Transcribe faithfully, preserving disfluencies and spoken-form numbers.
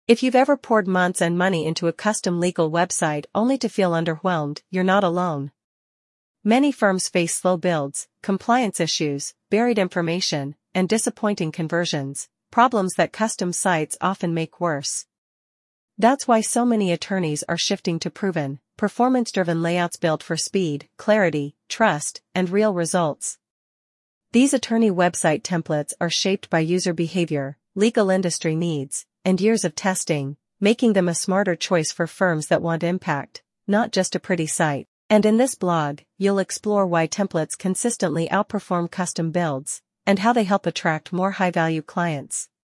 If you've ever poured months and money into a custom legal website only to feel underwhelmed, you're not alone. Many firms face slow builds, compliance issues, buried information, and disappointing conversions, problems that custom sites often make worse. That's why so many attorneys are shifting to proven, performance-driven layouts built for speed, clarity, trust, and real results. These attorney website templates are shaped by user behavior, legal industry needs, and years of testing, making them a smarter choice for firms that want impact, not just a pretty site. And in this blog, you'll explore why templates consistently outperform custom builds, and how they help attract more high-value clients.